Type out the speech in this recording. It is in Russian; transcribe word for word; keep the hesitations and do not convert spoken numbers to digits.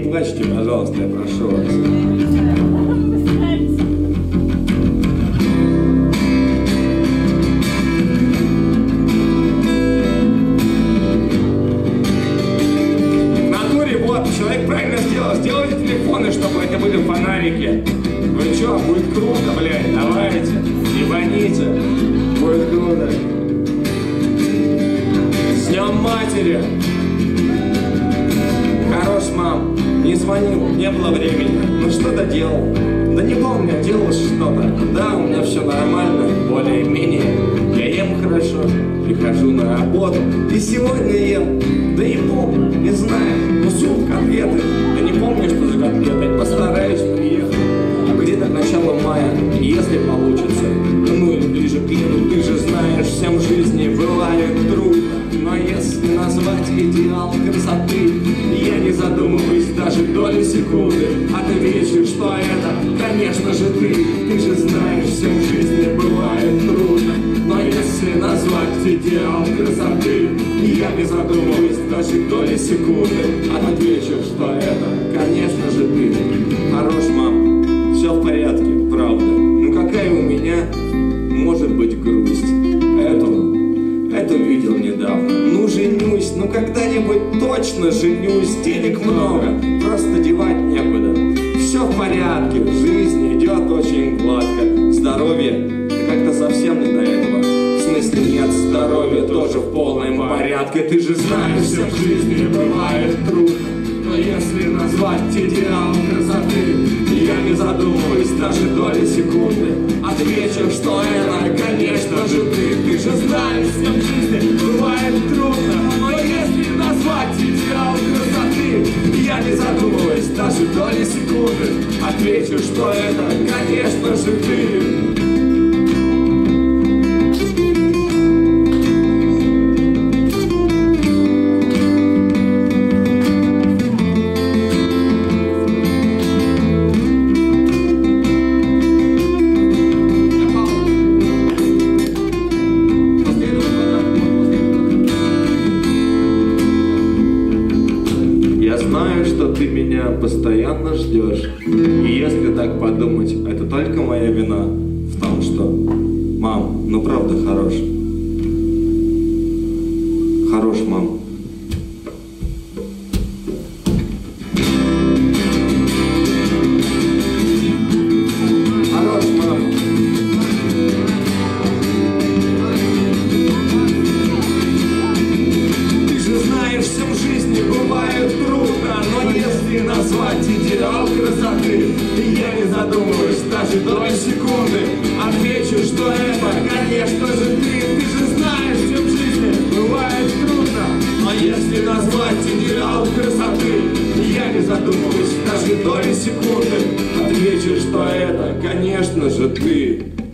плачьте, пожалуйста, я прошу вас. В натуре вот, человек правильно сделал. Сделайте телефоны, чтобы это были фонарики. Вы чё, будет круто, блядь, давайте. Ебаните. Будет круто. С днем матери. Хорош, мам. Не звонил, не было времени. Ну что-то делал. Да не помню, делал что-то. Да, у меня все нормально, более-менее. Я ем хорошо, прихожу на работу. И сегодня ем. Да не помню, не знаю. Ну суп, котлеты. Да не помню, что за котлеты. Постараюсь приехать. Где-то к началу мая, если получится. Ну или ближе к лету. Ты же знаешь, всем в жизни бывает трудно. Но если назвать идеал красоты, я не задумываюсь даже доли секунды. Отвечу, что это, конечно же, ты. Ты же знаешь, всем в жизни бывает трудно. Но если назвать идеал красоты, я не задумываюсь даже доли секунды. Отвечу, что это, конечно же, ты. Хорош, мам, все в порядке, правда. Ну какая у меня может быть грусть? Эту Эту видел недавно. Ну женюсь, ну когда-нибудь точно женюсь. Денег много, просто девать некуда. Все в порядке, жизнь идет очень гладко. Здоровье, да как-то совсем не до этого. В смысле нет, здоровье тоже в полном порядке. Ты же знаешь, все в жизни бывает трудно. Но если назвать идеал красоты, я не задумываюсь даже доли секунды. Отвечу, что это, конечно же, ты. Ты же знаешь, всем в жизни бывает трудно. Но если назвать идеал красоты, я не задумываюсь даже доли секунды. Отвечу, что это, конечно же, ты. Ты меня постоянно ждешь. И если так подумать, это только моя вина в том, что мам, ну правда хорош. Хорош, мам. Хорош, мам. Ты же знаешь, всем в жизни бывает трудно. Но если назвать идеал красоты, я не задумываюсь даже доли секунды. Отвечу, что это, конечно же, ты. Ты же знаешь, всем в жизни бывает трудно. Но если назвать идеал красоты, я не задумываюсь даже доли секунды. Отвечу, что это, конечно же, ты.